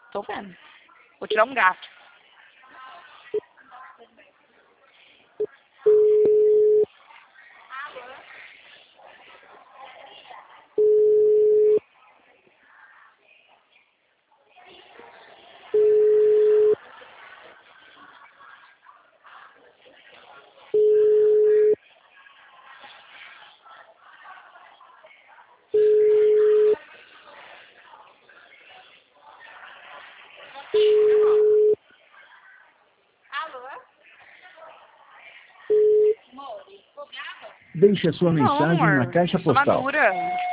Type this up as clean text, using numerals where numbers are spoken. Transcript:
Tô vendo. Vou tirar um gato. Deixe a sua Não, mensagem amor. na caixa Sou postal. madura.